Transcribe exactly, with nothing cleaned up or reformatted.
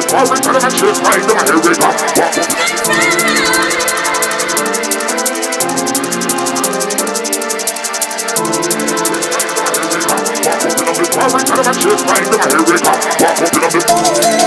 Every time I shake my them, here we go. Walk up. Every time I shake my them, here we go. Walk up in the